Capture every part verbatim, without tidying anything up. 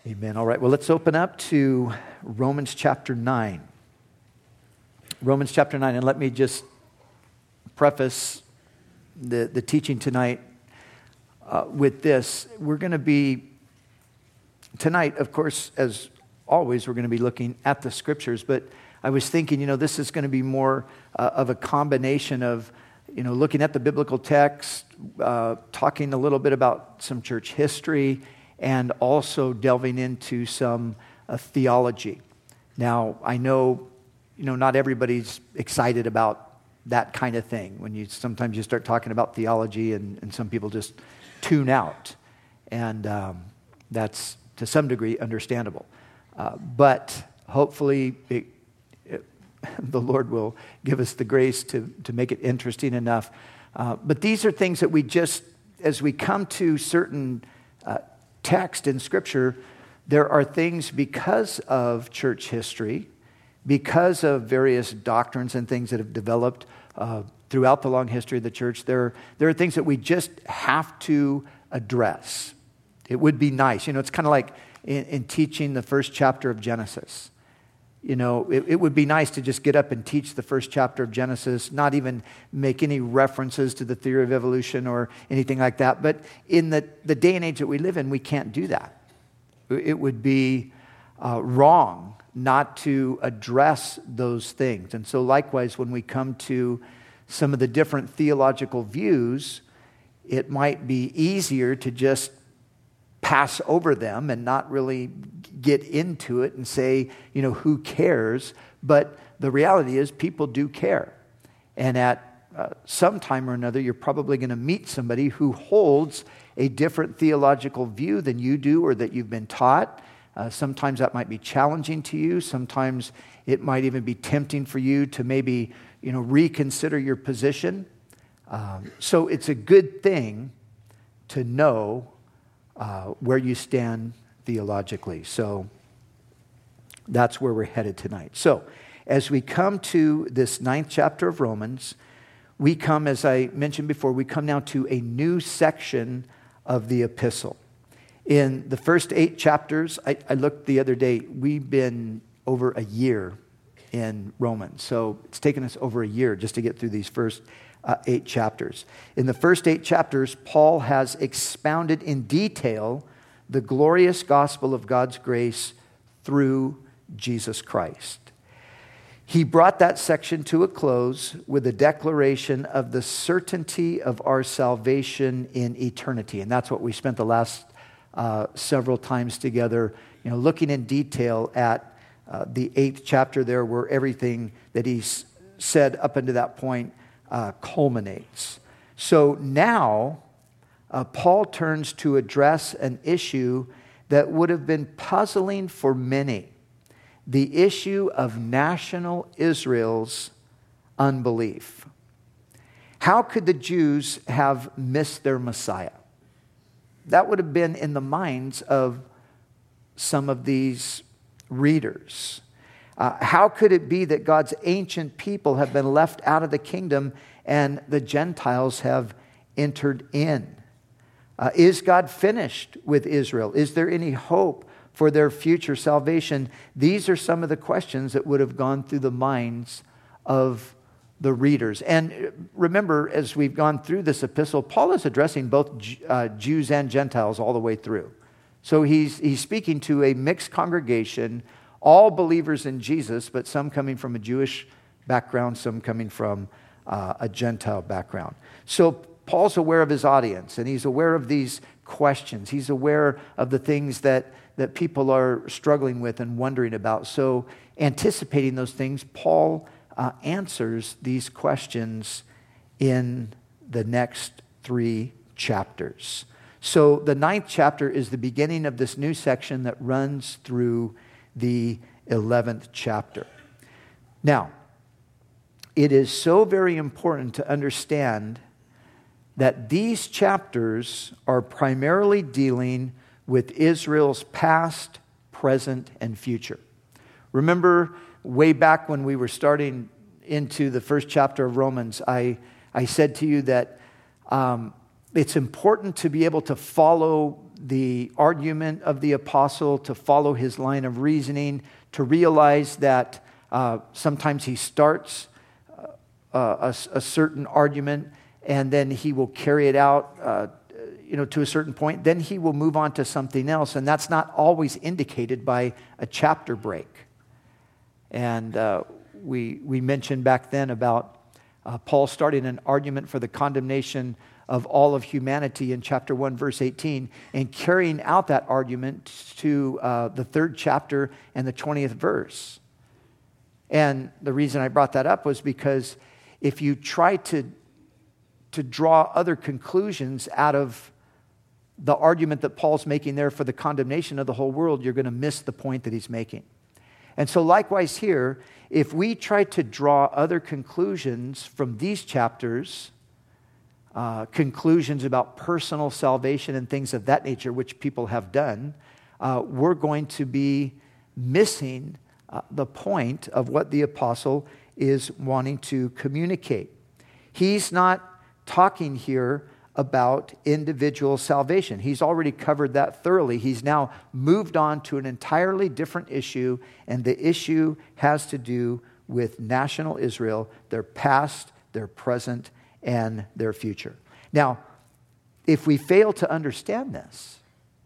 Amen. All right, well, let's open up to Romans chapter nine. Romans chapter nine, and let me just preface the, the teaching tonight uh, with this. We're going to be, tonight, of course, as always, we're going to be looking at the scriptures, but I was thinking, you know, this is going to be more uh, of a combination of, you know, looking at the biblical text, uh, talking a little bit about some church history, and also delving into some uh, theology. Now, I know, you know, not everybody's excited about that kind of thing. When you sometimes you start talking about theology, and, and some people just tune out, and um, that's to some degree understandable. Uh, but hopefully, it, it, the Lord will give us the grace to to make it interesting enough. Uh, but these are things that we just, as we come to certain uh, text in Scripture, there are things because of church history, because of various doctrines and things that have developed uh, throughout the long history of the church, there, there are things that we just have to address. It would be nice. You know, it's kind of like in, in teaching the first chapter of Genesis. You know, it, it would be nice to just get up and teach the first chapter of Genesis, not even make any references to the theory of evolution or anything like that. But in the, the day and age that we live in, we can't do that. It would be uh, wrong not to address those things. And so likewise, when we come to some of the different theological views, it might be easier to just pass over them and not really get into it and say, you know, who cares? But the reality is people do care. And at uh, some time or another, you're probably going to meet somebody who holds a different theological view than you do or that you've been taught. Uh, sometimes that might be challenging to you. Sometimes it might even be tempting for you to maybe, you know, reconsider your position. Um, so it's a good thing to know uh, where you stand theologically. So that's where we're headed tonight. So as we come to this ninth chapter of Romans, we come, as I mentioned before, we come now to a new section of the epistle. In the first eight chapters, I, I looked the other day, we've been over a year in Romans. So it's taken us over a year just to get through these first uh, eight chapters. In the first eight chapters, Paul has expounded in detail the glorious gospel of God's grace through Jesus Christ. He brought that section to a close with a declaration of the certainty of our salvation in eternity. And that's what we spent the last uh, several times together, you know, looking in detail at uh, the eighth chapter there, where everything that he's said up until that point uh, culminates. So now, Uh, Paul turns to address an issue that would have been puzzling for many, the issue of national Israel's unbelief. How could the Jews have missed their Messiah? That would have been in the minds of some of these readers. Uh, how could it be that God's ancient people have been left out of the kingdom and the Gentiles have entered in? Uh, is God finished with Israel? Is there any hope for their future salvation? These are some of the questions that would have gone through the minds of the readers. And remember, as we've gone through this epistle, Paul is addressing both uh, Jews and Gentiles all the way through. So he's, he's speaking to a mixed congregation, all believers in Jesus, but some coming from a Jewish background, some coming from uh, a Gentile background. So Paul's aware of his audience, and he's aware of these questions. He's aware of the things that, that people are struggling with and wondering about. So anticipating those things, Paul uh, answers these questions in the next three chapters. So the ninth chapter is the beginning of this new section that runs through the eleventh chapter. Now, it is so very important to understand that these chapters are primarily dealing with Israel's past, present, and future. Remember, way back when we were starting into the first chapter of Romans, I, I said to you that um, it's important to be able to follow the argument of the apostle, to follow his line of reasoning, to realize that uh, sometimes he starts uh, a, a certain argument and then he will carry it out uh, you know, to a certain point. Then he will move on to something else, and that's not always indicated by a chapter break. And uh, we, we mentioned back then about uh, Paul starting an argument for the condemnation of all of humanity in chapter one, verse eighteen, and carrying out that argument to uh, the third chapter and the twentieth verse. And the reason I brought that up was because if you try to, to draw other conclusions out of the argument that Paul's making there for the condemnation of the whole world, you're going to miss the point that he's making. And so likewise here, if we try to draw other conclusions from these chapters, Uh, conclusions about personal salvation and things of that nature, which people have done, uh, we're going to be missing uh, the point of what the apostle is wanting to communicate. He's not talking here about individual salvation. He's already covered that thoroughly. He's now moved on to an entirely different issue, and the issue has to do with national Israel, their past, their present, and their future. Now, if we fail to understand this,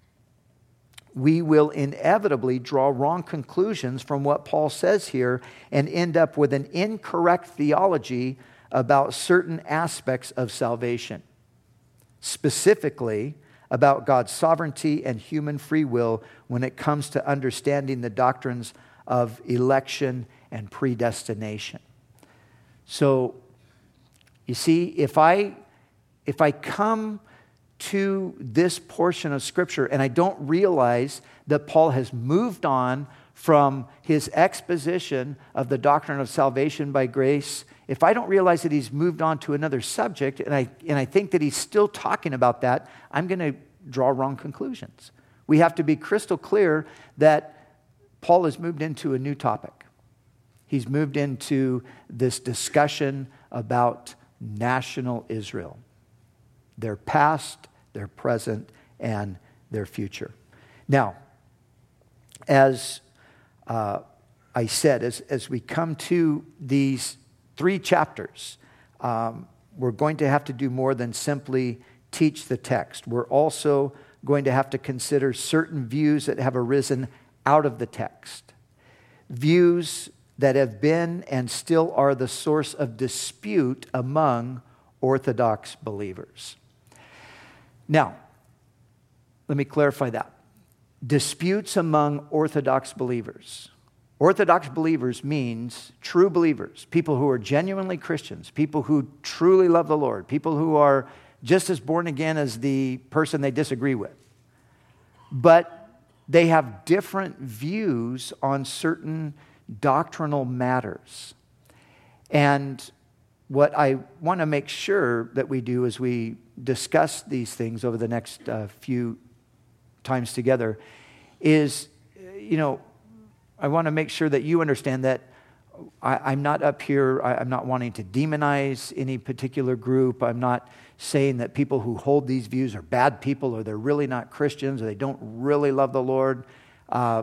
we will inevitably draw wrong conclusions from what Paul says here and end up with an incorrect theology about certain aspects of salvation, specifically about God's sovereignty and human free will when it comes to understanding the doctrines of election and predestination. So, you see, if I if I come to this portion of Scripture and I don't realize that Paul has moved on from his exposition of the doctrine of salvation by grace, if I don't realize that he's moved on to another subject and I and I think that he's still talking about that, I'm going to draw wrong conclusions. We have to be crystal clear that Paul has moved into a new topic. He's moved into this discussion about national Israel, their past, their present, and their future. Now, as uh, I said, as, as we come to these three chapters, um, we're going to have to do more than simply teach the text. We're also going to have to consider certain views that have arisen out of the text, views that have been and still are the source of dispute among Orthodox believers. Now, let me clarify that. Disputes among Orthodox believers. Orthodox believers means true believers, people who are genuinely Christians, people who truly love the Lord, people who are just as born again as the person they disagree with. But they have different views on certain doctrinal matters. And what I want to make sure that we do as we discuss these things over the next uh, few times together is, you know, I want to make sure that you understand that I, I'm not up here, I, I'm not wanting to demonize any particular group. I'm not saying that people who hold these views are bad people or they're really not Christians or they don't really love the Lord. Uh,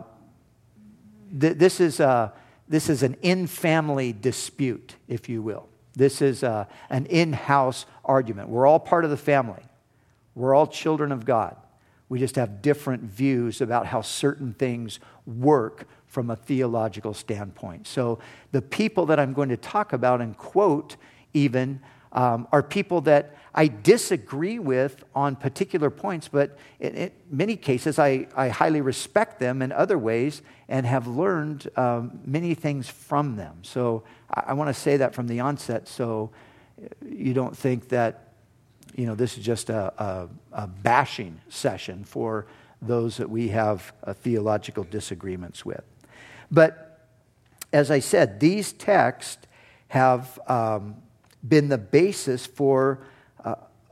th- this is a, this is an in-family dispute, if you will. This is a, an in-house argument. We're all part of the family. We're all children of God. We just have different views about how certain things work from a theological standpoint. So the people that I'm going to talk about and quote even um, are people that I disagree with on particular points, but in, in many cases I, I highly respect them in other ways and have learned um, many things from them. So I, I want to say that from the onset so you don't think that, you know, this is just a, a, a bashing session for those that we have uh, theological disagreements with. But as I said, these texts have um, been the basis for uh,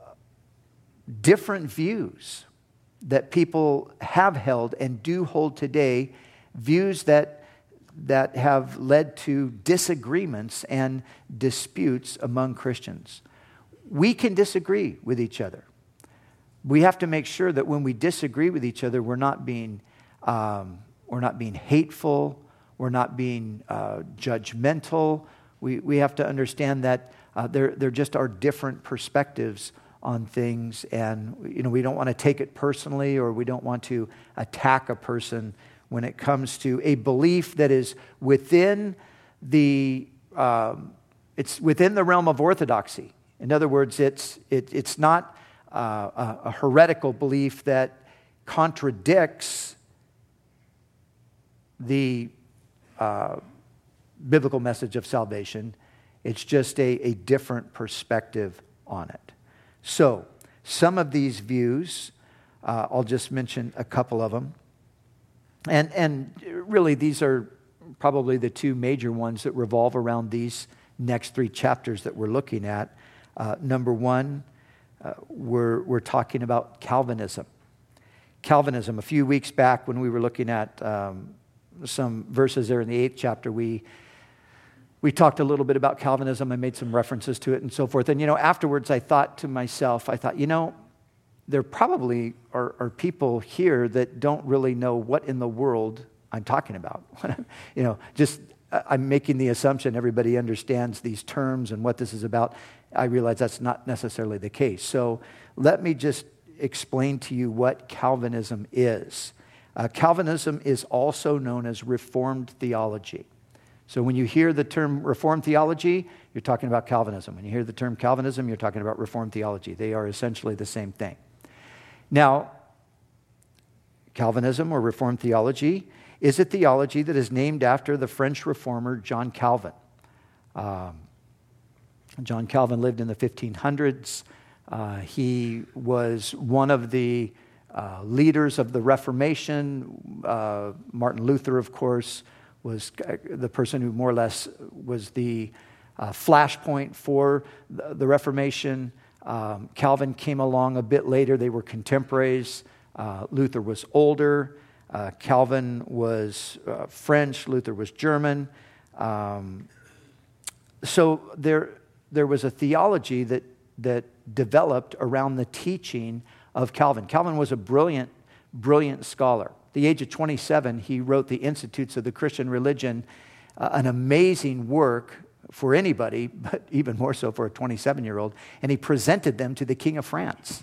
different views that people have held and do hold today, views that that have led to disagreements and disputes among Christians. We can disagree with each other, we have to make sure that when we disagree with each other, we're not being, um, we're not being hateful, we're not being uh, judgmental. We, we have to understand that uh, there, there just are different perspectives on things, and you know we don't want to take it personally, or we don't want to attack a person when it comes to a belief that is within the um, it's within the realm of orthodoxy. In other words, it's it, it's not uh, a, a heretical belief that contradicts the uh, biblical message of salvation. It's just a, a different perspective on it. So, some of these views, uh, I'll just mention a couple of them. And, and really, these are probably the two major ones that revolve around these next three chapters that we're looking at. Uh, number one, uh, we're, we're talking about Calvinism. Calvinism. A few weeks back when we were looking at um, some verses there in the eighth chapter, we We talked a little bit about Calvinism. I made some references to it and so forth. And, you know, afterwards I thought to myself, I thought, you know, there probably are, are people here that don't really know what in the world I'm talking about. you know, just I'm making the assumption everybody understands these terms and what this is about. I realize that's not necessarily the case. So let me just explain to you what Calvinism is. Uh, Calvinism is also known as Reformed theology. So when you hear the term Reformed theology, you're talking about Calvinism. When you hear the term Calvinism, you're talking about Reformed theology. They are essentially the same thing. Now, Calvinism or Reformed theology is a theology that is named after the French reformer John Calvin. Um, John Calvin lived in the fifteen hundreds. Uh, he was one of the uh, leaders of the Reformation. Uh, Martin Luther, of course, was the person who more or less was the uh, flashpoint for the, the Reformation. Um, Calvin came along a bit later. They were contemporaries. Uh, Luther was older. Uh, Calvin was uh, French. Luther was German. Um, so there, there was a theology that that developed around the teaching of Calvin. Calvin was a brilliant, brilliant scholar. At the age of twenty-seven, he wrote the Institutes of the Christian Religion, uh, an amazing work for anybody, but even more so for a twenty-seven-year-old, and he presented them to the King of France.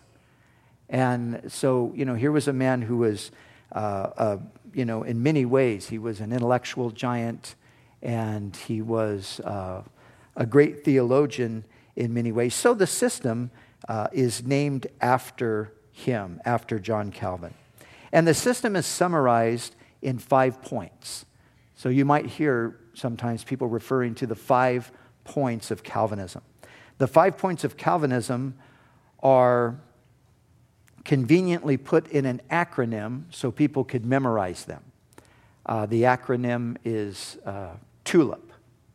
And so, you know, here was a man who was, uh, uh, you know, in many ways, he was an intellectual giant, and he was uh, a great theologian in many ways. So the system uh, is named after him, after John Calvin. And the system is summarized in five points. So you might hear sometimes people referring to the five points of Calvinism. The five points of Calvinism are conveniently put in an acronym so people could memorize them. Uh, the acronym is uh, TULIP.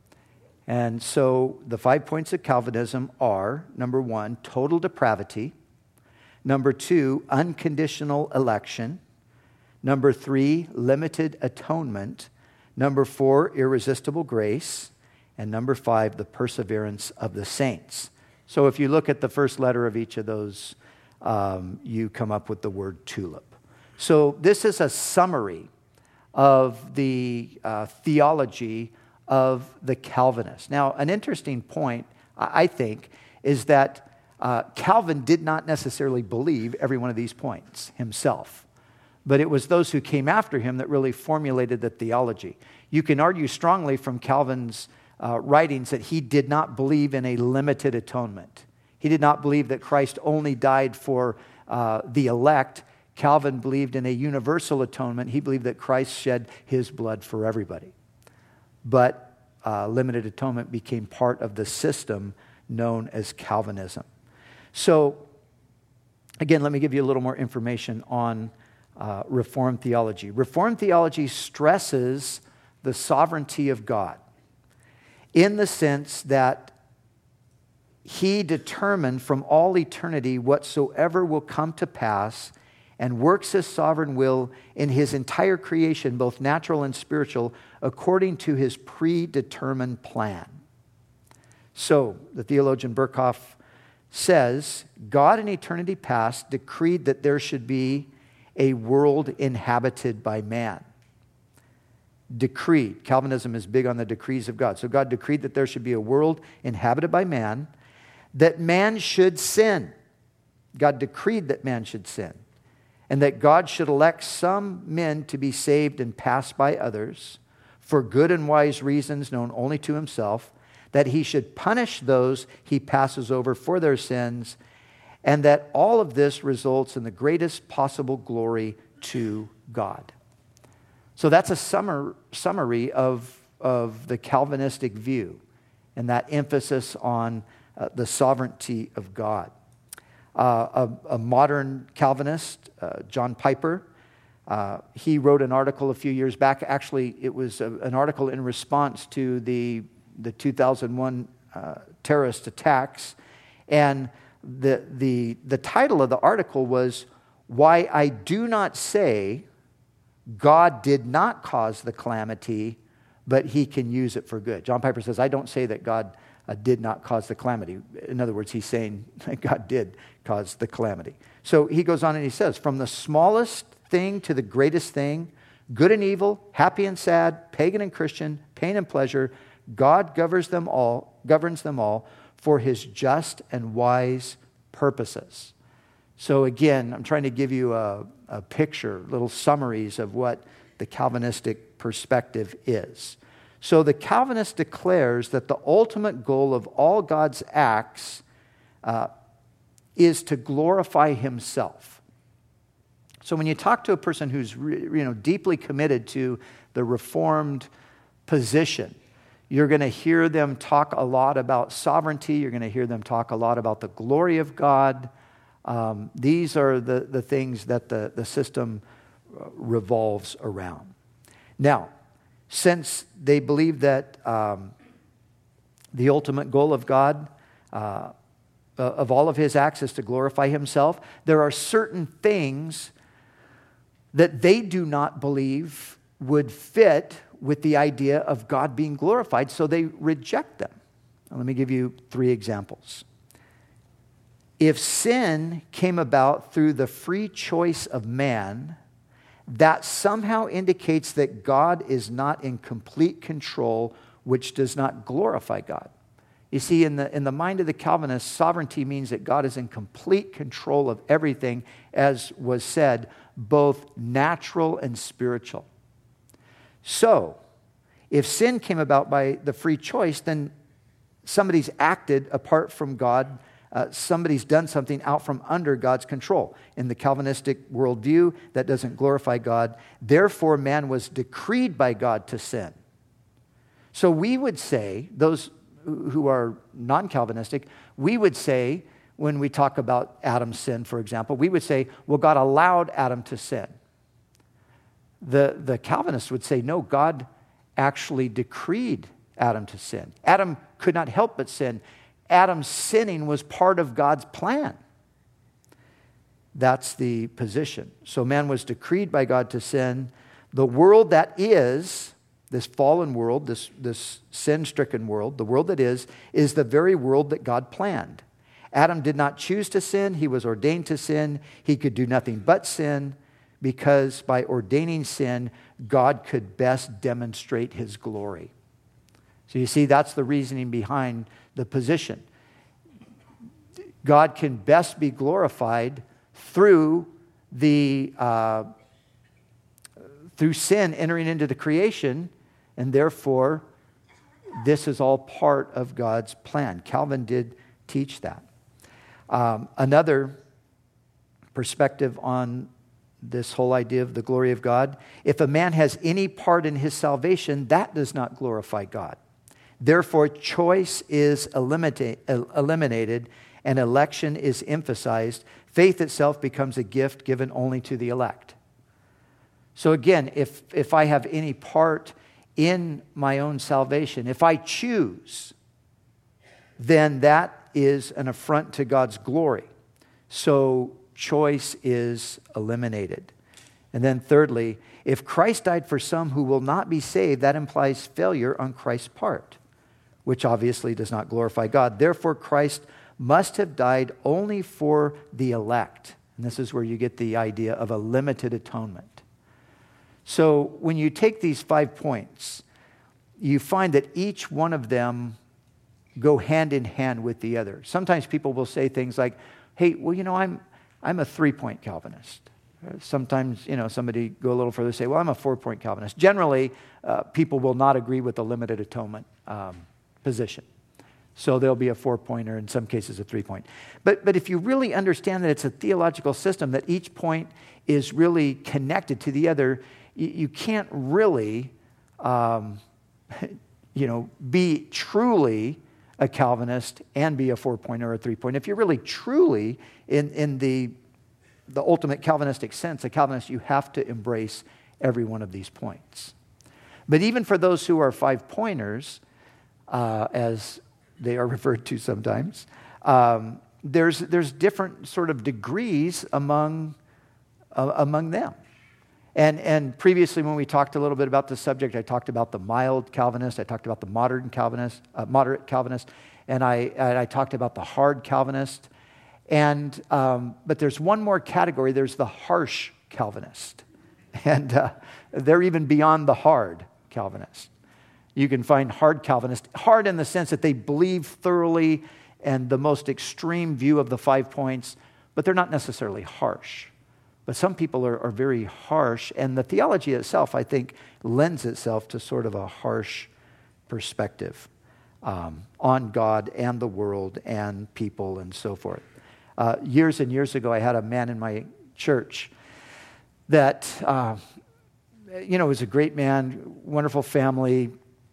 And so the five points of Calvinism are, number one, total depravity. Number two, unconditional election. Number three, limited atonement. Number four, irresistible grace. And number five, the perseverance of the saints. So if you look at the first letter of each of those, um, you come up with the word TULIP. So this is a summary of the uh, theology of the Calvinists. Now, an interesting point, I think, is that uh, Calvin did not necessarily believe every one of these points himself. But it was those who came after him that really formulated the theology. You can argue strongly from Calvin's uh, writings that he did not believe in a limited atonement. He did not believe that Christ only died for uh, the elect. Calvin believed in a universal atonement. He believed that Christ shed his blood for everybody. But uh, limited atonement became part of the system known as Calvinism. So, again, let me give you a little more information on uh, Reformed theology. Reformed theology stresses the sovereignty of God in the sense that He determined from all eternity whatsoever will come to pass and works His sovereign will in His entire creation, both natural and spiritual, according to His predetermined plan. So, the theologian Berkhoff says, God in eternity past decreed that there should be a world inhabited by man. Decreed. Calvinism is big on the decrees of God. So God decreed that there should be a world inhabited by man, that man should sin. God decreed that man should sin, and that God should elect some men to be saved and passed by others for good and wise reasons known only to himself, that he should punish those he passes over for their sins, and that all of this results in the greatest possible glory to God. So that's a summer, summary of, of the Calvinistic view and that emphasis on uh, the sovereignty of God. Uh, a, a modern Calvinist, uh, John Piper, uh, he wrote an article a few years back. Actually, it was a, an article in response to the, the two thousand one uh, terrorist attacks. And the, the, the title of the article was, "Why I Do Not Say God Did Not Cause the Calamity, but He Can Use It for Good." John Piper says, I don't say that God uh, did not cause the calamity. In other words, he's saying that God did cause the calamity. So he goes on and he says, from the smallest thing to the greatest thing, good and evil, happy and sad, pagan and Christian, pain and pleasure, God governs them all, governs them all for His just and wise purposes. So again, I'm trying to give you a, a picture, little summaries of what the Calvinistic perspective is. So the Calvinist declares that the ultimate goal of all God's acts uh, is to glorify Himself. So when you talk to a person who's re, you know deeply committed to the Reformed position, you're going to hear them talk a lot about sovereignty. You're going to hear them talk a lot about the glory of God. Um, these are the, the things that the, the system revolves around. Now, since they believe that um, the ultimate goal of God, uh, of all of His acts, is to glorify Himself, there are certain things that they do not believe would fit with the idea of God being glorified, so they reject them. Now, let me give you three examples. If sin came about through the free choice of man, that somehow indicates that God is not in complete control, which does not glorify God. You see, in the, in the mind of the Calvinists, sovereignty means that God is in complete control of everything, as was said, both natural and spiritual. So, if sin came about by the free choice, then somebody's acted apart from God. Uh, somebody's done something out from under God's control. In the Calvinistic worldview, that doesn't glorify God. Therefore, man was decreed by God to sin. So we would say, those who are non-Calvinistic, we would say, when we talk about Adam's sin, for example, we would say, well, God allowed Adam to sin. The, the Calvinists would say, no, God actually decreed Adam to sin. Adam could not help but sin. Adam's sinning was part of God's plan. That's the position. So man was decreed by God to sin. The world that is, this fallen world, this, this sin-stricken world, the world that is, is the very world that God planned. Adam did not choose to sin. He was ordained to sin. He could do nothing but sin, because by ordaining sin, God could best demonstrate His glory. So you see, that's the reasoning behind the position. God can best be glorified through the uh, through sin entering into the creation, and therefore this is all part of God's plan. Calvin did teach that. Um, another perspective on this whole idea of the glory of God: if a man has any part in his salvation, that does not glorify God. Therefore, choice is eliminated and election is emphasized. Faith itself becomes a gift given only to the elect. So again, if, if I have any part in my own salvation, if I choose, then that is an affront to God's glory. So choice is eliminated. And then thirdly, if Christ died for some who will not be saved, that implies failure on Christ's part, which obviously does not glorify God. Therefore, Christ must have died only for the elect. And this is where you get the idea of a limited atonement. So when you take these five points, you find that each one of them go hand in hand with the other. Sometimes people will say things like, hey, well, you know, I'm I'm a three-point Calvinist. Sometimes, you know, somebody go a little further and say, well, I'm a four-point Calvinist. Generally, uh, people will not agree with the limited atonement um, position. So there'll be a four-pointer, in some cases a three-point. But, but if you really understand that it's a theological system, that each point is really connected to the other, you, you can't really, um, you know, be truly a Calvinist and be a four-pointer or a three-point. If you're really truly in, in the, the ultimate Calvinistic sense, a Calvinist, you have to embrace every one of these points. But even for those who are five-pointers, uh, as they are referred to sometimes, um, there's there's different sort of degrees among uh, among them. And and previously when we talked a little bit about the subject, I talked about the mild Calvinist, I talked about the modern Calvinist, uh, moderate Calvinist, and I and I talked about the hard Calvinist. And um, but there's one more category. There's the harsh Calvinist, and uh, they're even beyond the hard Calvinist. You can find hard Calvinists, hard in the sense that they believe thoroughly and the most extreme view of the five points, but they're not necessarily harsh. But some people are, are very harsh, and the theology itself, I think, lends itself to sort of a harsh perspective um, on God and the world and people and so forth. Uh, years and years ago, I had a man in my church that, uh, you know, was a great man, wonderful family,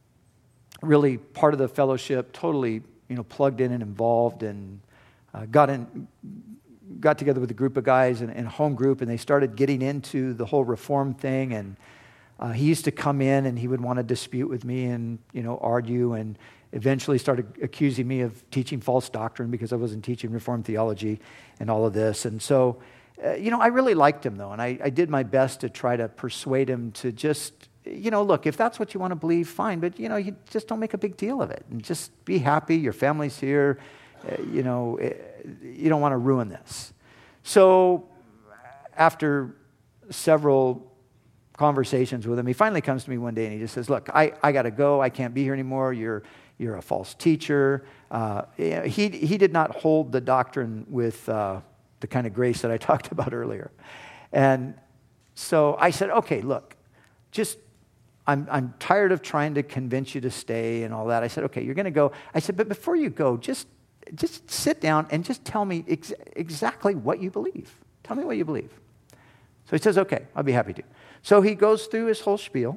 really part of the fellowship, totally, you know, plugged in and involved, and uh, got in, got together with a group of guys in, in a home group, and they started getting into the whole reform thing. And uh, he used to come in, and he would want to dispute with me and, you know, argue, and eventually started accusing me of teaching false doctrine because I wasn't teaching Reformed theology and all of this. And so, uh, you know, I really liked him, though, and I, I did my best to try to persuade him to just, you know, look, if that's what you want to believe, fine, but, you know, you just don't make a big deal of it, and just be happy. Your family's here. Uh, you know, uh, you don't want to ruin this. So after several conversations with him, he finally comes to me one day and he just says, look, I, I got to go. I can't be here anymore. You're you're a false teacher. Uh, he, he did not hold the doctrine with uh, the kind of grace that I talked about earlier. And so I said, okay, look, just I'm I'm tired of trying to convince you to stay and all that. I said, okay, you're going to go. I said, but before you go, just just sit down and just tell me ex- exactly what you believe. Tell me what you believe. So he says, okay, I'll be happy to. So he goes through his whole spiel.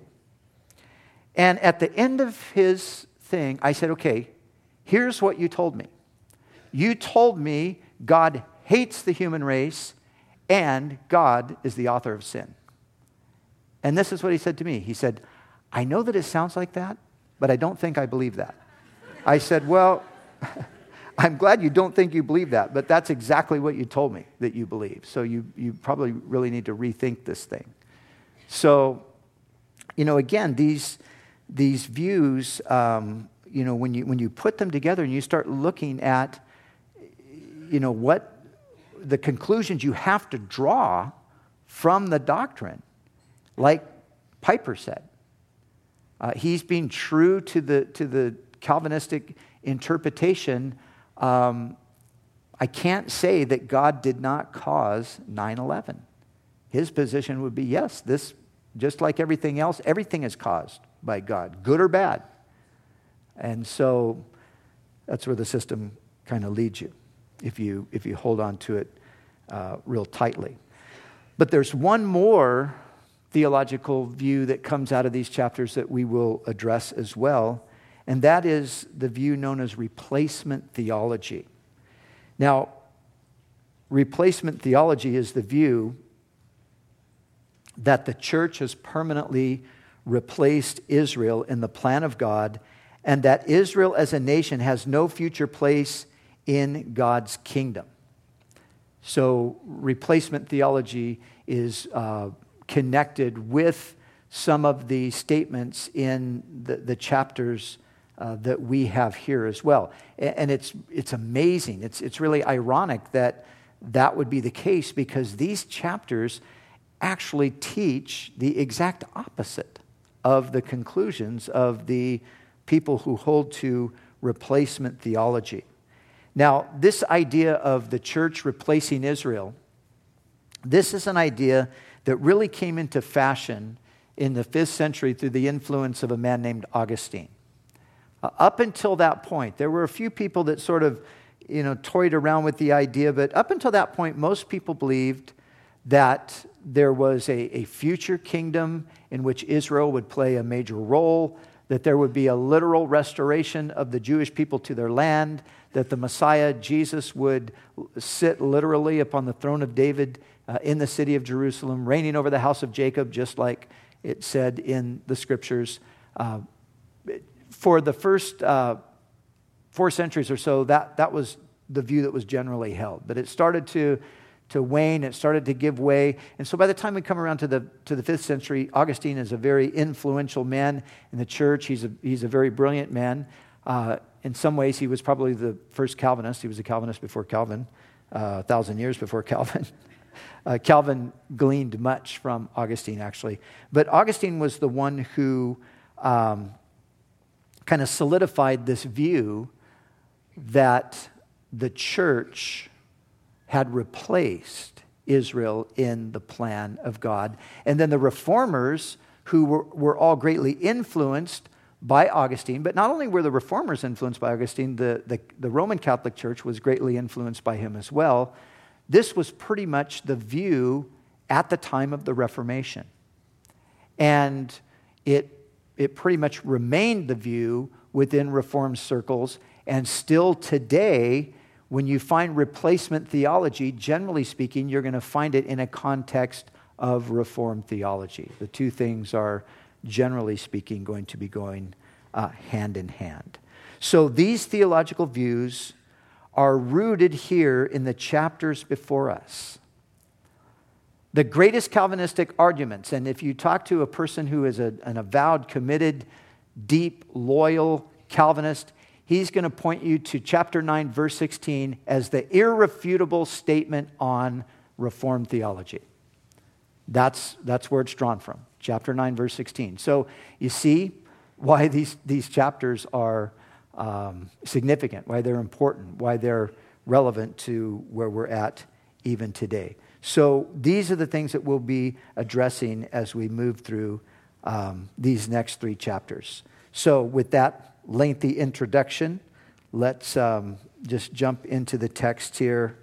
And at the end of his thing, I said, okay, here's what you told me. You told me God hates the human race and God is the author of sin. And this is what he said to me. He said, I know that it sounds like that, but I don't think I believe that. I said, well, I'm glad you don't think you believe that, but that's exactly what you told me that you believe. So you, you probably really need to rethink this thing. So, you know, again, these these views, um, you know, when you when you put them together and you start looking at, you know, what the conclusions you have to draw from the doctrine, like Piper said, uh, he's being true to the to the Calvinistic interpretation. Um, I can't say that God did not cause nine eleven. His position would be, yes, this, just like everything else, everything is caused by God, good or bad. And so that's where the system kind of leads you, if you if you hold on to it uh, real tightly. But there's one more theological view that comes out of these chapters that we will address as well, and that is the view known as replacement theology. Now, replacement theology is the view that the church has permanently replaced Israel in the plan of God, and that Israel as a nation has no future place in God's kingdom. So replacement theology is uh, connected with some of the statements in the, the chapters uh, that we have here as well. And it's it's amazing. It's it's really ironic that that would be the case, because these chapters actually teach the exact opposite of the conclusions of the people who hold to replacement theology. Now, this idea of the church replacing Israel, this is an idea that really came into fashion in the fifth century through the influence of a man named Augustine. Uh, up until that point, there were a few people that sort of, you know, toyed around with the idea, but up until that point, most people believed that there was a, a future kingdom in which Israel would play a major role, that there would be a literal restoration of the Jewish people to their land, that the Messiah, Jesus, would sit literally upon the throne of David uh, in the city of Jerusalem, reigning over the house of Jacob, just like it said in the scriptures. Uh, for the first uh, four centuries or so, that, that was the view that was generally held. But it started to, to wane, it started to give way. And so by the time we come around to the, to the fifth century, Augustine is a very influential man in the church. He's a, he's a very brilliant man. Uh, in some ways, he was probably the first Calvinist. He was a Calvinist before Calvin, uh, a thousand years before Calvin. Uh, Calvin gleaned much from Augustine, actually. But Augustine was the one who um, kind of solidified this view that the church had replaced Israel in the plan of God. And then the reformers, who were, were all greatly influenced by Augustine, but not only were the reformers influenced by Augustine, the, the, the Roman Catholic Church was greatly influenced by him as well. This was pretty much the view at the time of the Reformation. And it, it pretty much remained the view within Reformed circles. And still today, when you find replacement theology, generally speaking, you're going to find it in a context of Reformed theology. The two things are, generally speaking, going to be going uh, hand in hand. So these theological views are rooted here in the chapters before us. The greatest Calvinistic arguments, and if you talk to a person who is a, an avowed, committed, deep, loyal Calvinist, he's going to point you to chapter nine, verse sixteen as the irrefutable statement on Reformed theology. That's, that's where it's drawn from, chapter nine, verse sixteen. So you see why these, these chapters are um, significant, why they're important, why they're relevant to where we're at even today. So these are the things that we'll be addressing as we move through um, these next three chapters. So with that lengthy introduction, let's um, just jump into the text here.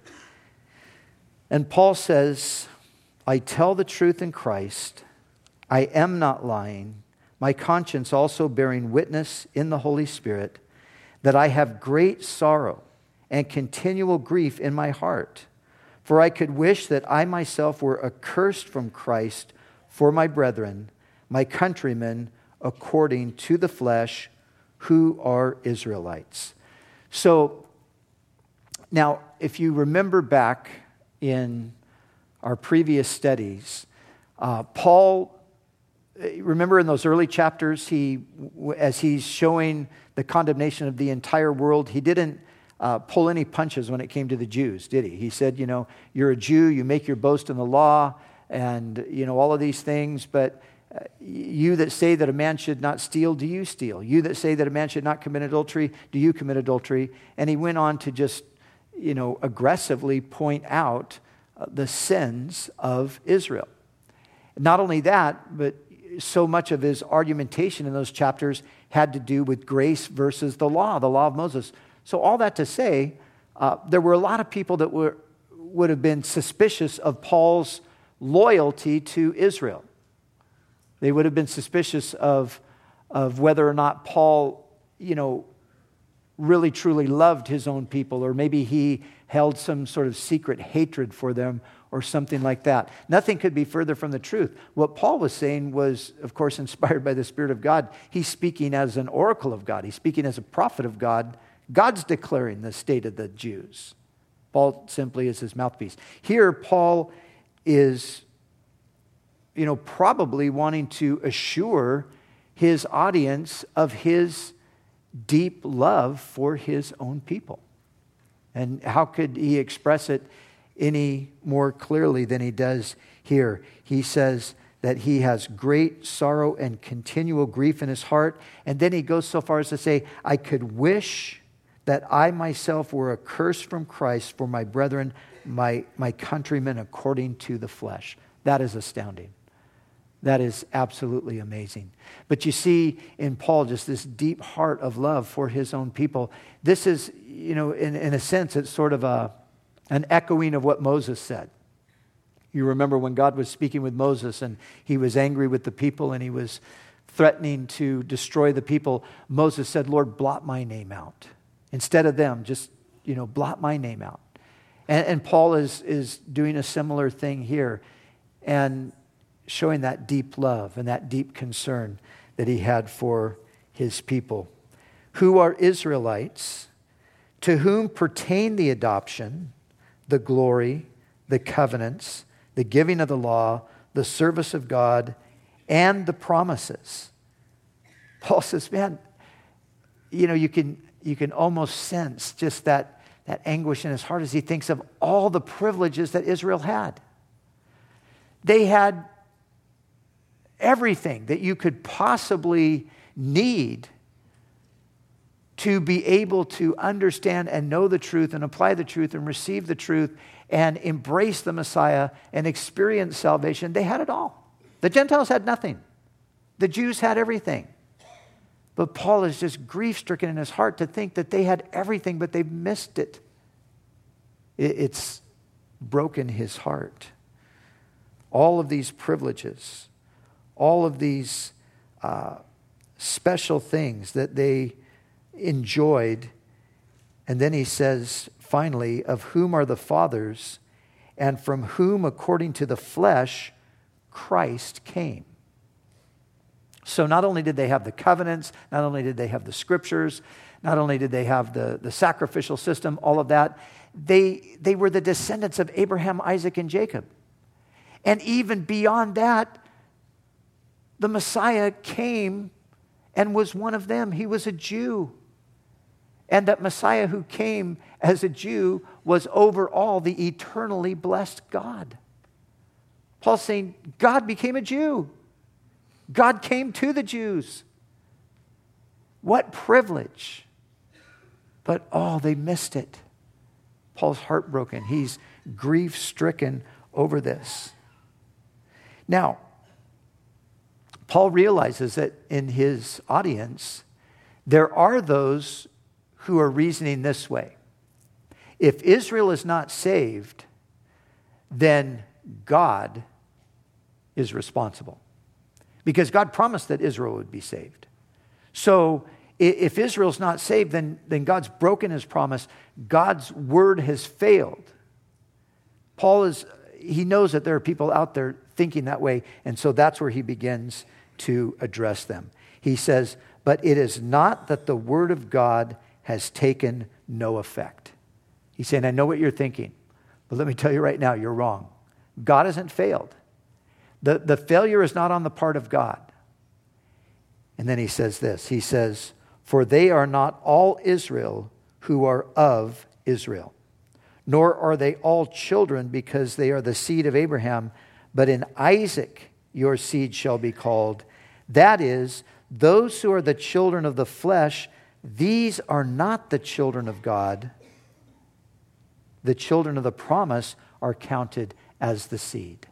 And Paul says, I tell the truth in Christ, I am not lying, my conscience also bearing witness in the Holy Spirit, that I have great sorrow and continual grief in my heart. For I could wish that I myself were accursed from Christ for my brethren, my countrymen, according to the flesh, who are Israelites. So, now, if you remember back in our previous studies, uh, Paul, remember in those early chapters, he, as he's showing the condemnation of the entire world, he didn't uh, pull any punches when it came to the Jews, did he? He said, you know, you're a Jew, you make your boast in the law, and, you know, all of these things, but uh, you that say that a man should not steal, do you steal? You that say that a man should not commit adultery, do you commit adultery? And he went on to just, you know, aggressively point out uh, the sins of Israel. Not only that, but so much of his argumentation in those chapters had to do with grace versus the law, the law of Moses. So all that to say, uh, there were a lot of people that were would have been suspicious of Paul's loyalty to Israel. They would have been suspicious of, of whether or not Paul, you know, really truly loved his own people, or maybe he held some sort of secret hatred for them or something like that. Nothing could be further from the truth. What Paul was saying was, of course, inspired by the Spirit of God. He's speaking as an oracle of God. He's speaking as a prophet of God. God's declaring the state of the Jews. Paul simply is his mouthpiece. Here, Paul is, you know, probably wanting to assure his audience of his deep love for his own people. And how could he express it any more clearly than he does here? He says that he has great sorrow and continual grief in his heart. And then he goes so far as to say, I could wish that I myself were accursed from Christ for my brethren, my, my countrymen according to the flesh. That is astounding. That is absolutely amazing. But you see in Paul just this deep heart of love for his own people. This is, you know, in, in a sense, it's sort of a, an echoing of what Moses said. You remember when God was speaking with Moses and he was angry with the people and he was threatening to destroy the people. Moses said, Lord, blot my name out. Instead of them, just, you know, blot my name out. And, and Paul is, is doing a similar thing here and showing that deep love and that deep concern that he had for his people, who are Israelites, to whom pertain the adoption, the glory, the covenants, the giving of the law, the service of God, and the promises. Paul says, man, you know, you can you can almost sense just that, that anguish in his heart as he thinks of all the privileges that Israel had. They had everything that you could possibly need to be able to understand and know the truth and apply the truth and receive the truth and embrace the Messiah and experience salvation. They had it all. The Gentiles had nothing. The Jews had everything. But Paul is just grief-stricken in his heart to think that they had everything, but they missed it. It's broken his heart. All of these privileges, all of these uh, special things that they enjoyed. And then he says, finally, of whom are the fathers, and from whom, according to the flesh, Christ came. So not only did they have the covenants, not only did they have the scriptures, not only did they have the, the sacrificial system, all of that, they, they were the descendants of Abraham, Isaac, and Jacob. And even beyond that, the Messiah came and was one of them. He was a Jew. And that Messiah who came as a Jew was over all the eternally blessed God. Paul's saying, God became a Jew. God came to the Jews. What privilege. But oh, they missed it. Paul's heartbroken. He's grief-stricken over this. Now, Paul realizes that in his audience, there are those who are reasoning this way. If Israel is not saved, then God is responsible. Because God promised that Israel would be saved. So if Israel's not saved, then, then God's broken his promise. God's word has failed. Paul is, he knows that there are people out there thinking that way. And so that's where he begins to address them. He says, but it is not that the word of God has taken no effect. He's saying, I know what you're thinking, but let me tell you right now, you're wrong. God hasn't failed. The, the failure is not on the part of God. And then he says this, he says, for they are not all Israel who are of Israel, nor are they all children because they are the seed of Abraham, but in Isaac your seed shall be called. That is, those who are the children of the flesh, these are not the children of God. The children of the promise are counted as the seed.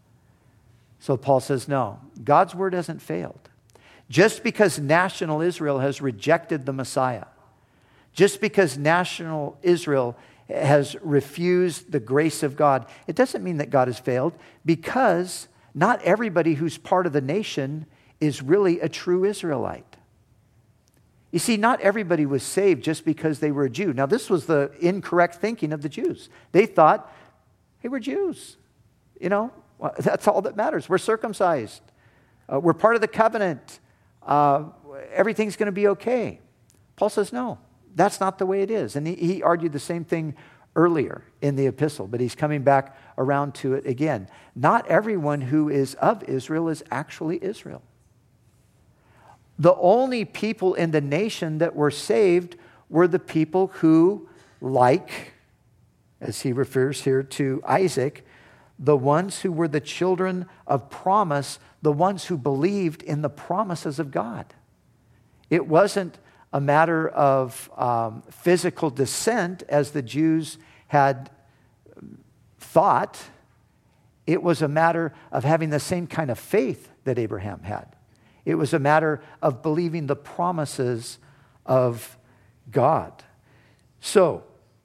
So Paul says, no, God's word hasn't failed. Just because national Israel has rejected the Messiah, just because national Israel has refused the grace of God, it doesn't mean that God has failed, because not everybody who's part of the nation is really a true Israelite. You see, not everybody was saved just because they were a Jew. Now, this was the incorrect thinking of the Jews. They thought, hey, we're Jews. You know, that's all that matters. We're circumcised. Uh, we're part of the covenant. Uh, everything's going to be okay. Paul says, no, that's not the way it is. And he, he argued the same thing earlier in the epistle, but he's coming back around to it again. Not everyone who is of Israel is actually Israel. The only people in the nation that were saved were the people who, like, as he refers here to Isaac, the ones who were the children of promise, the ones who believed in the promises of God. It wasn't a matter of um, physical descent, as the Jews had thought. It was a matter of having the same kind of faith that Abraham had. It was a matter of believing the promises of God. So,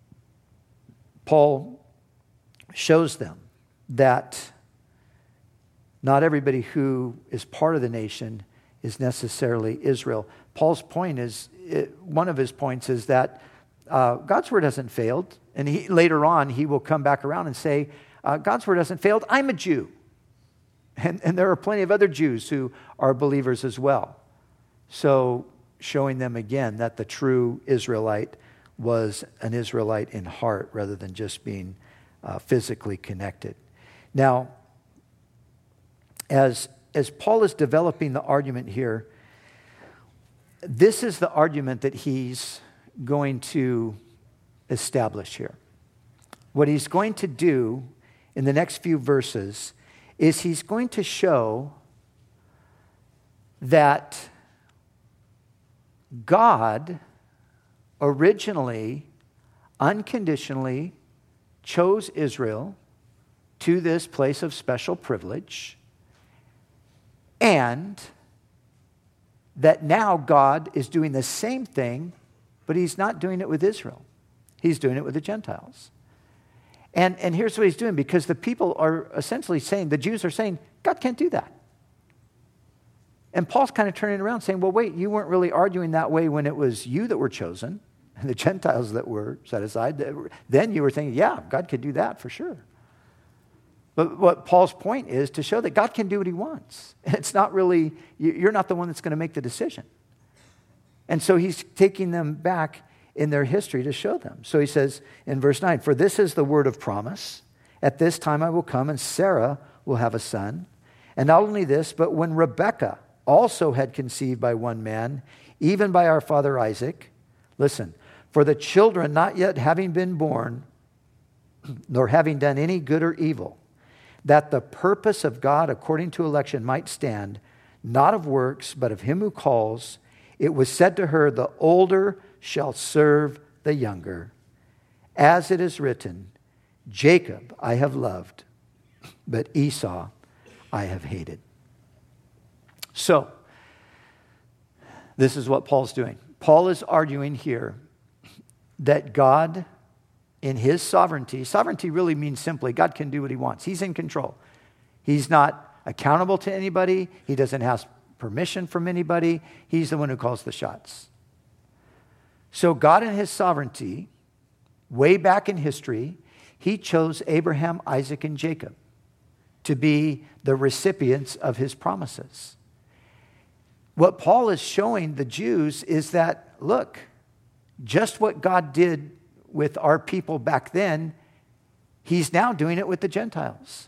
Paul shows them that not everybody who is part of the nation is necessarily Israel. Paul's point is, one of his points is that uh, God's word hasn't failed. And he, later on, he will come back around and say, uh, God's word hasn't failed. I'm a Jew. And, and there are plenty of other Jews who are believers as well. So showing them again that the true Israelite was an Israelite in heart rather than just being uh, physically connected. Now, as, as Paul is developing the argument here, this is the argument that he's going to establish here. What he's going to do in the next few verses is he's going to show that God originally, unconditionally chose Israel to this place of special privilege, and that now God is doing the same thing, but he's not doing it with Israel. He's doing it with the Gentiles. And, and here's what he's doing, because the people are essentially saying, the Jews are saying, God can't do that. And Paul's kind of turning around saying, well, wait, you weren't really arguing that way when it was you that were chosen and the Gentiles that were set aside. Then you were thinking, yeah, God could do that for sure. But what Paul's point is to show that God can do what he wants. It's not really, you're not the one that's going to make the decision. And so he's taking them back in their history to show them. So he says in verse nine, for this is the word of promise. At this time I will come and Sarah will have a son. And not only this, but when Rebekah also had conceived by one man, even by our father Isaac, listen, for the children not yet having been born, nor having done any good or evil, that the purpose of God according to election might stand, not of works, but of him who calls, it was said to her, the older shall serve the younger. As it is written, Jacob I have loved, but Esau I have hated. So, this is what Paul's doing. Paul is arguing here that God, in his sovereignty, sovereignty really means simply God can do what he wants. He's in control. He's not accountable to anybody. He doesn't ask permission from anybody. He's the one who calls the shots. So God in his sovereignty, way back in history, he chose Abraham, Isaac, and Jacob to be the recipients of his promises. What Paul is showing the Jews is that, look, just what God did with our people back then, he's now doing it with the Gentiles.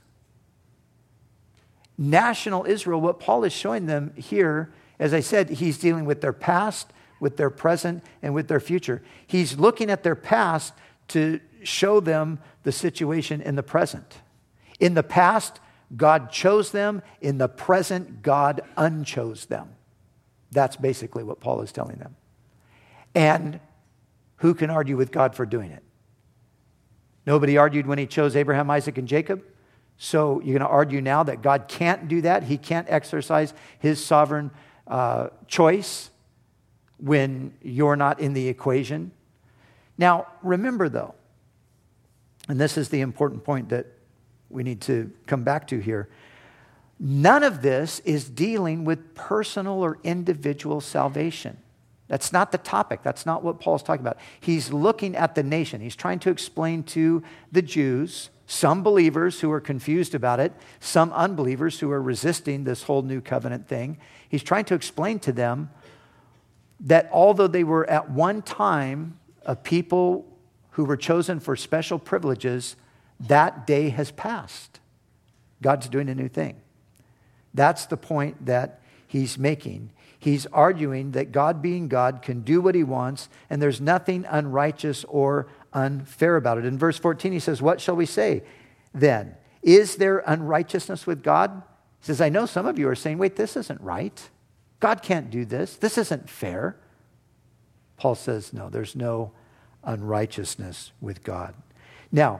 National Israel, what Paul is showing them here, as I said, he's dealing with their past, with their present, and with their future. He's looking at their past to show them the situation in the present. In the past, God chose them. In the present, God unchose them. That's basically what Paul is telling them. And who can argue with God for doing it? Nobody argued when he chose Abraham, Isaac, and Jacob. So you're going to argue now that God can't do that? He can't exercise his sovereign uh, choice when you're not in the equation? Now, remember though, and this is the important point that we need to come back to here, none of this is dealing with personal or individual salvation. That's not the topic. That's not what Paul's talking about. He's looking at the nation. He's trying to explain to the Jews, some believers who are confused about it, some unbelievers who are resisting this whole new covenant thing. He's trying to explain to them that although they were at one time a people who were chosen for special privileges, that day has passed. God's doing a new thing. That's the point that he's making. He's arguing that God being God can do what he wants, and there's nothing unrighteous or unfair about it. In verse fourteen, he says, what shall we say then? Is there unrighteousness with God? He says, I know some of you are saying, wait, this isn't right. God can't do this. This isn't fair. Paul says, no, there's no unrighteousness with God. Now,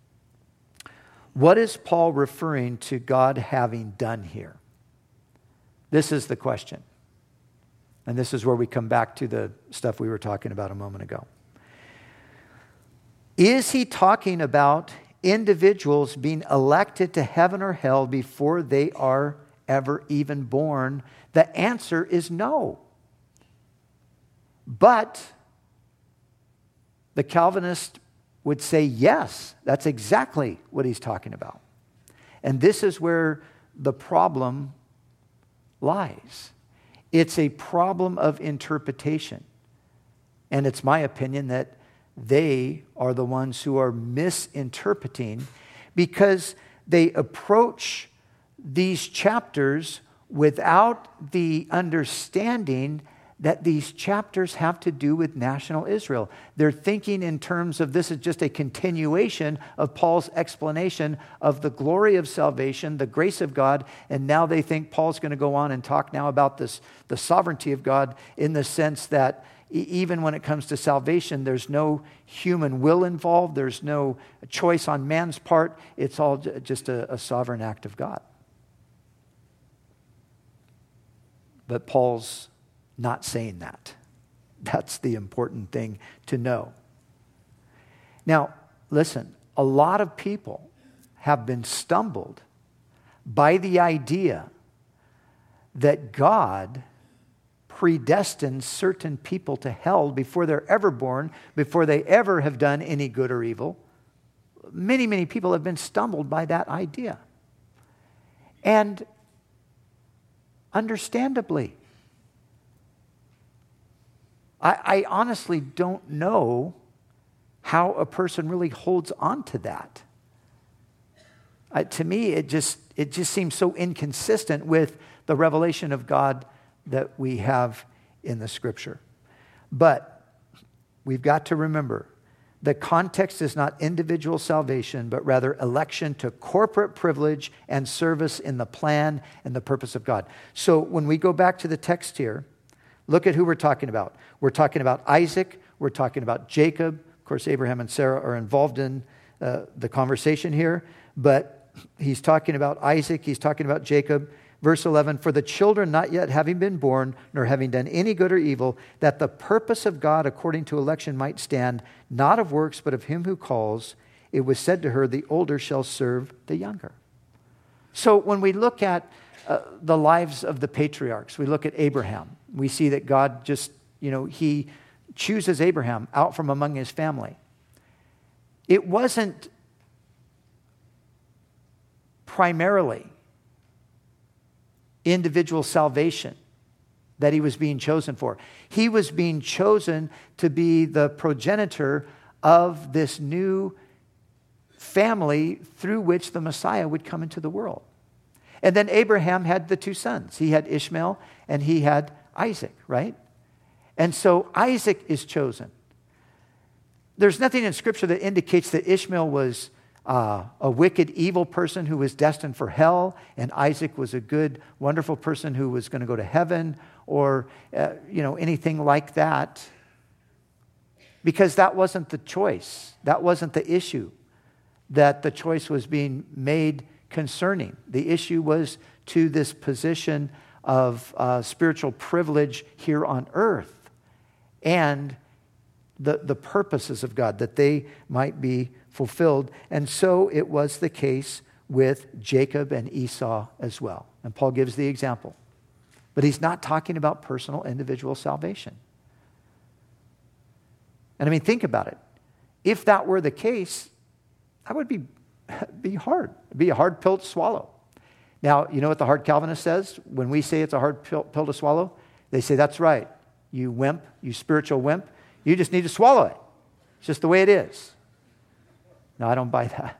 what is Paul referring to God having done here? This is the question. And this is where we come back to the stuff we were talking about a moment ago. Is he talking about individuals being elected to heaven or hell before they are ever even born? The answer is no. But the Calvinist would say yes, that's exactly what he's talking about. And this is where the problem lies. It's a problem of interpretation. And it's my opinion that they are the ones who are misinterpreting because they approach these chapters without the understanding that these chapters have to do with national Israel. They're thinking in terms of this is just a continuation of Paul's explanation of the glory of salvation, the grace of God, and now they think Paul's going to go on and talk now about this, the sovereignty of God in the sense that even when it comes to salvation, there's no human will involved, there's no choice on man's part, it's all just a, a sovereign act of God. But Paul's not saying that. That's the important thing to know. Now, listen, a lot of people have been stumbled by the idea that God predestines certain people to hell before they're ever born, before they ever have done any good or evil. Many, many people have been stumbled by that idea. And understandably, I, I honestly don't know how a person really holds on to that. Uh, to me, it just it just seems so inconsistent with the revelation of God that we have in the Scripture. But we've got to remember, the context is not individual salvation, but rather election to corporate privilege and service in the plan and the purpose of God. So when we go back to the text here, look at who we're talking about. We're talking about Isaac. We're talking about Jacob. Of course, Abraham and Sarah are involved in uh, the conversation here. But he's talking about Isaac. He's talking about Jacob. Verse eleven, for the children not yet having been born, nor having done any good or evil, that the purpose of God according to election might stand, not of works, but of him who calls, it was said to her, the older shall serve the younger. So when we look at uh, the lives of the patriarchs, we look at Abraham, we see that God just, you know, he chooses Abraham out from among his family. It wasn't primarily individual salvation that he was being chosen for. He was being chosen to be the progenitor of this new family through which the Messiah would come into the world. And then Abraham had the two sons. He had Ishmael and he had Isaac, right? And so Isaac is chosen. There's nothing in Scripture that indicates that Ishmael was uh, a wicked, evil person who was destined for hell, and Isaac was a good, wonderful person who was going to go to heaven, or uh, you know, anything like that. Because that wasn't the choice. That wasn't the issue that the choice was being made concerning. The issue was to this position of uh, spiritual privilege here on earth and the, the purposes of God, that they might be fulfilled. And so it was the case with Jacob and Esau as well. And Paul gives the example. But he's not talking about personal individual salvation. And I mean, think about it. If that were the case, that would be, be hard. It'd be a hard pill to swallow. Now, you know what the hard Calvinist says? When we say it's a hard pill, pill to swallow, they say, that's right. You wimp, you spiritual wimp, you just need to swallow it. It's just the way it is. No, I don't buy that.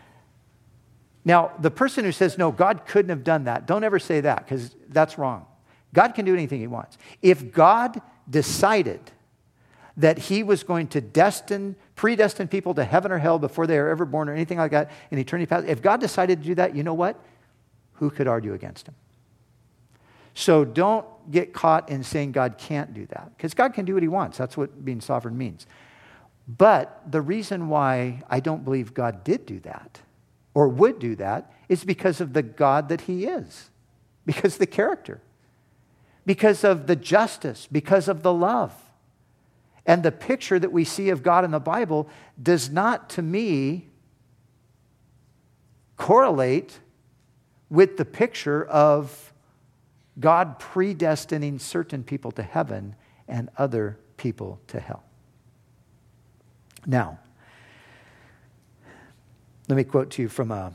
Now, the person who says, no, God couldn't have done that, don't ever say that, because that's wrong. God can do anything he wants. If God decided that he was going to destine, predestine people to heaven or hell before they are ever born or anything like that in eternity past, if God decided to do that, you know what? Who could argue against him? So don't get caught in saying God can't do that, because God can do what he wants. That's what being sovereign means. But the reason why I don't believe God did do that or would do that is because of the God that he is, because of the character, because of the justice, because of the love. And the picture that we see of God in the Bible does not, to me, correlate with the picture of God predestining certain people to heaven and other people to hell. Now, let me quote to you from a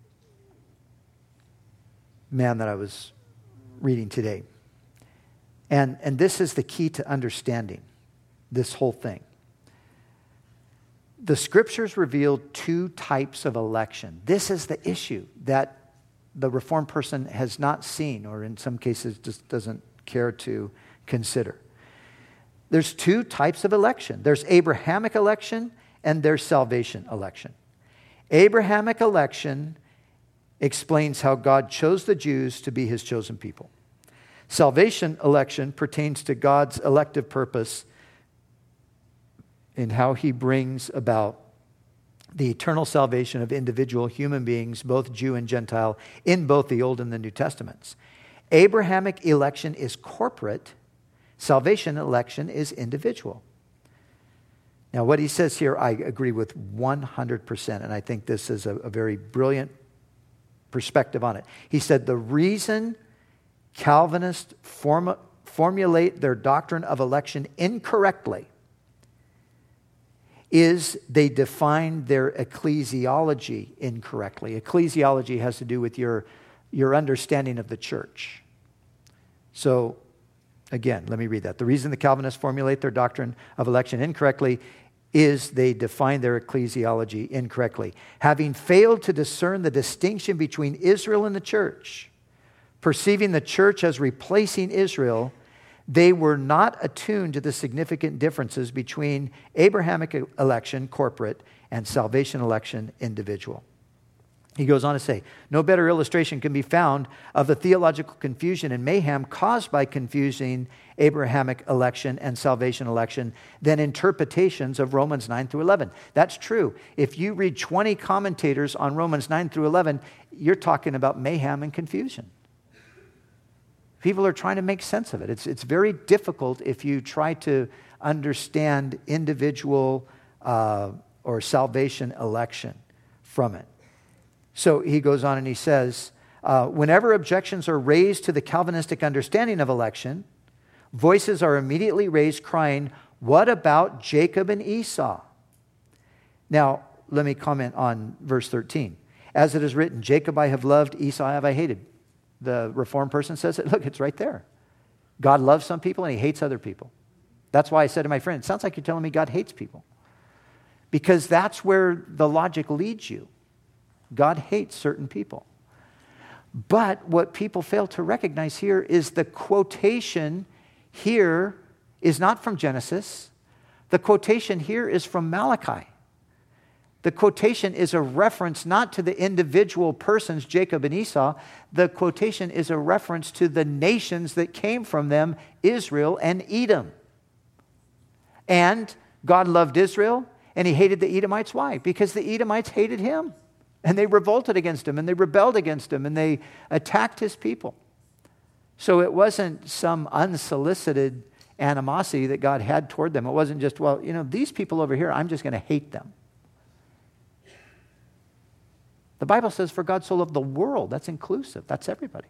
man that I was reading today. And, and this is the key to understanding this whole thing. The scriptures reveal two types of election. This is the issue that the Reformed person has not seen, or in some cases just doesn't care to consider. There's two types of election. There's Abrahamic election and there's salvation election. Abrahamic election explains how God chose the Jews to be his chosen people. Salvation election pertains to God's elective purpose in how he brings about the eternal salvation of individual human beings, both Jew and Gentile, in both the Old and the New Testaments. Abrahamic election is corporate. Salvation election is individual. Now, what he says here, I agree with one hundred percent, and I think this is a, a very brilliant perspective on it. He said the reason Calvinists form, formulate their doctrine of election incorrectly is they define their ecclesiology incorrectly. Ecclesiology has to do with your, your understanding of the church. So, again, let me read that. The reason the Calvinists formulate their doctrine of election incorrectly is they define their ecclesiology incorrectly. Having failed to discern the distinction between Israel and the church, perceiving the church as replacing Israel, they were not attuned to the significant differences between Abrahamic election, corporate, and salvation election, individual. He goes on to say, no better illustration can be found of the theological confusion and mayhem caused by confusing Abrahamic election and salvation election than interpretations of Romans nine through eleven. That's true. If you read twenty commentators on Romans nine through eleven, you're talking about mayhem and confusion. People are trying to make sense of it. It's, it's very difficult if you try to understand individual uh, or salvation election from it. So he goes on and he says, uh, whenever objections are raised to the Calvinistic understanding of election, voices are immediately raised crying, what about Jacob and Esau? Now, let me comment on verse thirteen. As it is written, Jacob I have loved, Esau have I hated. The Reformed person says it. Look, it's right there. God loves some people and he hates other people. That's why I said to my friend, it sounds like you're telling me God hates people. Because that's where the logic leads you. God hates certain people. But what people fail to recognize here is the quotation here is not from Genesis. The quotation here is from Malachi. The quotation is a reference not to the individual persons, Jacob and Esau. The quotation is a reference to the nations that came from them, Israel and Edom. And God loved Israel, and he hated the Edomites. Why? Because the Edomites hated him. And they revolted against him, and they rebelled against him, and they attacked his people. So it wasn't some unsolicited animosity that God had toward them. It wasn't just, well, you know, these people over here, I'm just going to hate them. The Bible says, for God so loved the world. That's inclusive. That's everybody.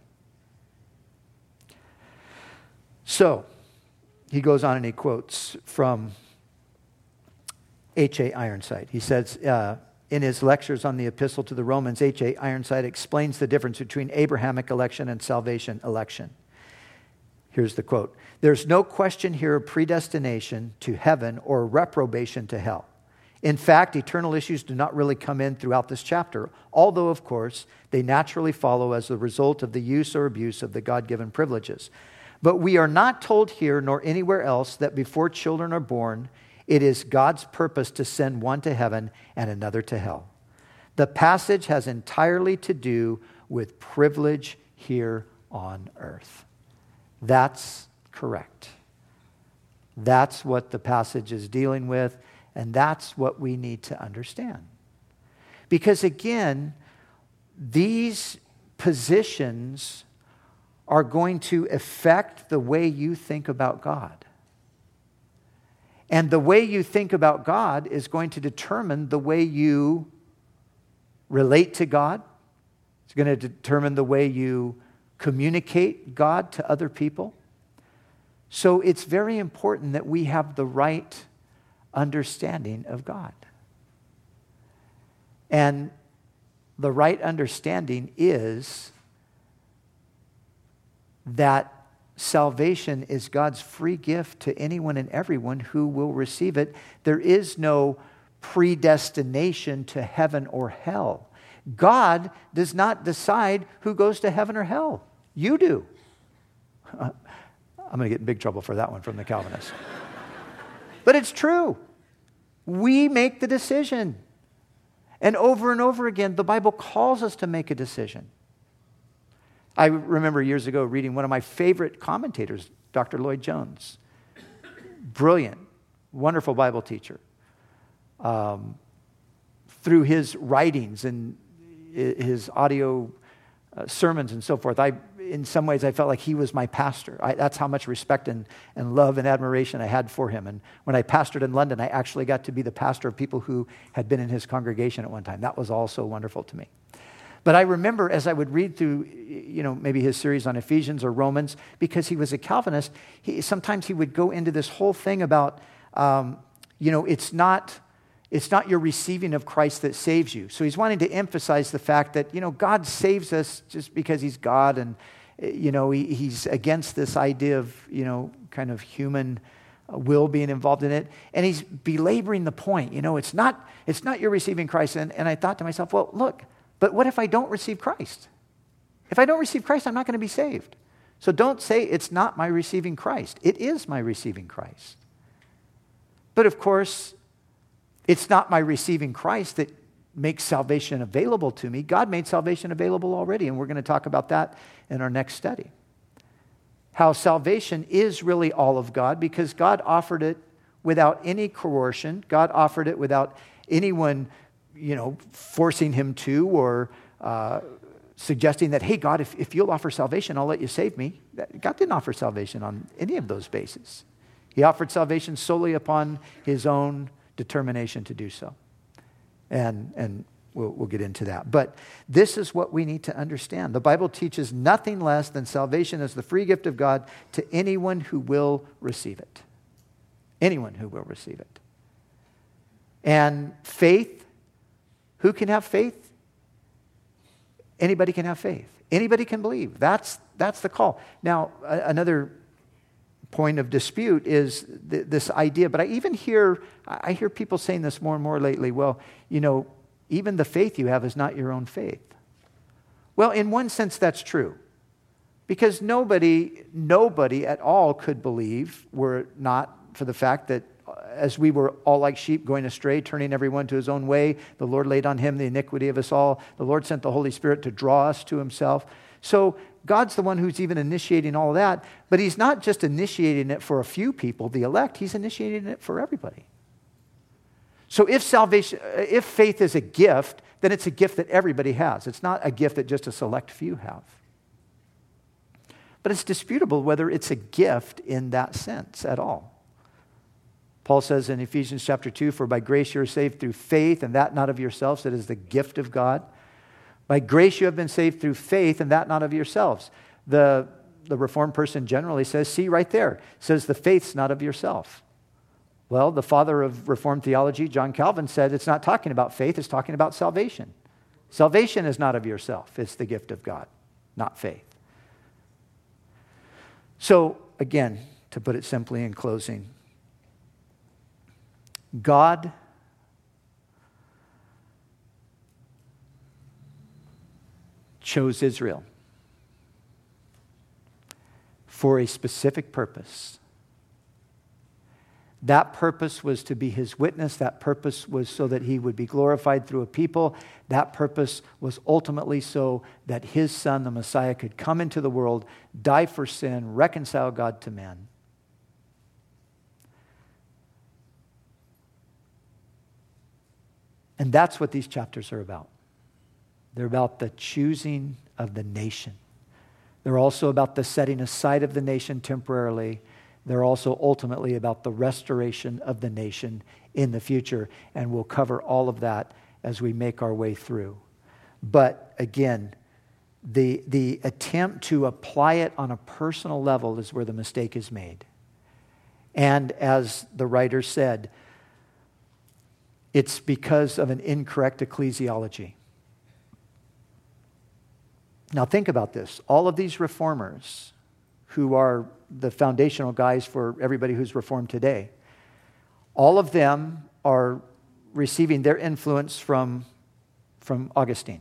So, he goes on and he quotes from H A Ironside. He says, uh, in his lectures on the Epistle to the Romans, H A Ironside explains the difference between Abrahamic election and salvation election. Here's the quote. There's no question here of predestination to heaven or reprobation to hell. In fact, eternal issues do not really come in throughout this chapter, although, of course, they naturally follow as the result of the use or abuse of the God-given privileges. But we are not told here nor anywhere else that before children are born, it is God's purpose to send one to heaven and another to hell. The passage has entirely to do with privilege here on earth. That's correct. That's what the passage is dealing with, and that's what we need to understand. Because again, these positions are going to affect the way you think about God. And the way you think about God is going to determine the way you relate to God. It's going to determine the way you communicate God to other people. So it's very important that we have the right understanding of God. And the right understanding is that salvation is God's free gift to anyone and everyone who will receive it. There is no predestination to heaven or hell. God does not decide who goes to heaven or hell. You do. I'm going to get in big trouble for that one from the Calvinists. But it's true. We make the decision. And over and over again, the Bible calls us to make a decision. I remember years ago reading one of my favorite commentators, Doctor Lloyd Jones. Brilliant, wonderful Bible teacher. Um, through his writings and his audio uh, sermons and so forth, I, in some ways, I felt like he was my pastor. I, that's how much respect and, and love and admiration I had for him. And when I pastored in London, I actually got to be the pastor of people who had been in his congregation at one time. That was also wonderful to me. But I remember as I would read through, you know, maybe his series on Ephesians or Romans, because he was a Calvinist, he, sometimes he would go into this whole thing about, um, you know, it's not, it's not your receiving of Christ that saves you. So he's wanting to emphasize the fact that, you know, God saves us just because he's God, and, you know, he, he's against this idea of, you know, kind of human will being involved in it. And he's belaboring the point, you know, it's not, it's not your receiving Christ. And, and I thought to myself, well, look, but what if I don't receive Christ? If I don't receive Christ, I'm not going to be saved. So don't say it's not my receiving Christ. It is my receiving Christ. But of course, it's not my receiving Christ that makes salvation available to me. God made salvation available already, and we're going to talk about that in our next study. How salvation is really all of God because God offered it without any coercion. God offered it without anyone, you know, forcing him to or uh, suggesting that, hey, God, if, if you'll offer salvation, I'll let you save me. God didn't offer salvation on any of those bases. He offered salvation solely upon his own determination to do so. And, and we'll, we'll get into that. But this is what we need to understand. The Bible teaches nothing less than salvation is the free gift of God to anyone who will receive it. Anyone who will receive it. And faith, who can have faith? Anybody can have faith. Anybody can believe. That's, that's the call. Now, a, another point of dispute is th- this idea, but I even hear, I hear people saying this more and more lately, well, you know, even the faith you have is not your own faith. Well, in one sense, that's true. Because nobody, nobody at all could believe were it not for the fact that as we were all like sheep going astray, turning everyone to his own way, the Lord laid on him the iniquity of us all. The Lord sent the Holy Spirit to draw us to himself. So God's the one who's even initiating all of that, but he's not just initiating it for a few people, the elect, he's initiating it for everybody. So if salvation, if faith is a gift, then it's a gift that everybody has. It's not a gift that just a select few have. But it's disputable whether it's a gift in that sense at all. Paul says in Ephesians chapter two, for by grace you are saved through faith, and that not of yourselves, it is the gift of God. By grace you have been saved through faith, and that not of yourselves. The, the Reformed person generally says, see right there, it says the faith's not of yourself. Well, the father of Reformed theology, John Calvin, said it's not talking about faith, it's talking about salvation. Salvation is not of yourself, it's the gift of God, not faith. So, again, to put it simply in closing, God chose Israel for a specific purpose. That purpose was to be his witness. That purpose was so that he would be glorified through a people. That purpose was ultimately so that his son, the Messiah, could come into the world, die for sin, reconcile God to man. And that's what these chapters are about. They're about the choosing of the nation. They're also about the setting aside of the nation temporarily. They're also ultimately about the restoration of the nation in the future. And we'll cover all of that as we make our way through. But again, the, the attempt to apply it on a personal level is where the mistake is made. And as the writer said, it's because of an incorrect ecclesiology. Now think about this. All of these reformers who are the foundational guys for everybody who's reformed today, all of them are receiving their influence from, from Augustine.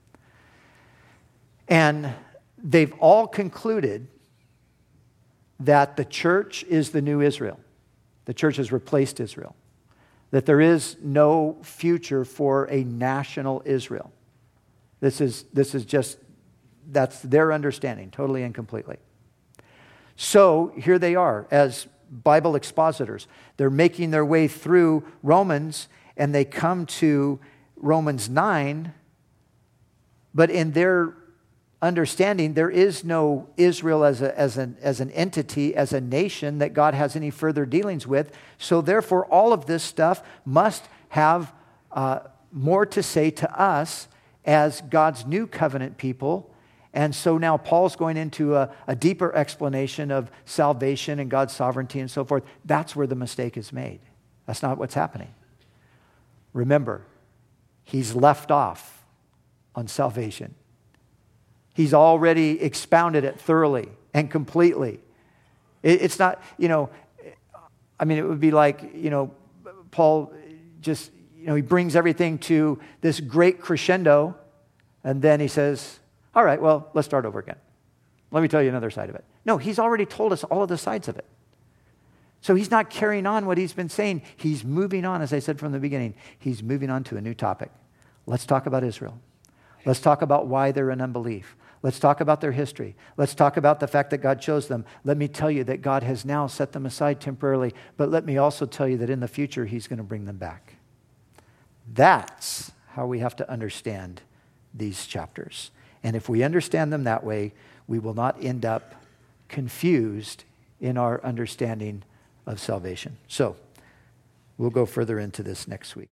And they've all concluded that the church is the new Israel. The church has replaced Israel. That there is no future for a national Israel. This is, this is just, that's their understanding, totally and completely. So here they are as Bible expositors. They're making their way through Romans, and they come to Romans nine, but in their understanding, there is no Israel as, a, as, an, as an entity, as a nation that God has any further dealings with. So therefore, all of this stuff must have uh, more to say to us as God's new covenant people. And so now Paul's going into a, a deeper explanation of salvation and God's sovereignty and so forth. That's where the mistake is made. That's not what's happening. Remember, he's left off on salvation. He's already expounded it thoroughly and completely. It, it's not, you know, I mean, it would be like, you know, Paul just, you know, he brings everything to this great crescendo, and then he says, all right, well, let's start over again. Let me tell you another side of it. No, he's already told us all of the sides of it. So he's not carrying on what he's been saying. He's moving on, as I said from the beginning. He's moving on to a new topic. Let's talk about Israel. Let's talk about why they're in unbelief. Let's talk about their history. Let's talk about the fact that God chose them. Let me tell you that God has now set them aside temporarily, but let me also tell you that in the future, he's going to bring them back. That's how we have to understand these chapters. And if we understand them that way, we will not end up confused in our understanding of salvation. So, we'll go further into this next week.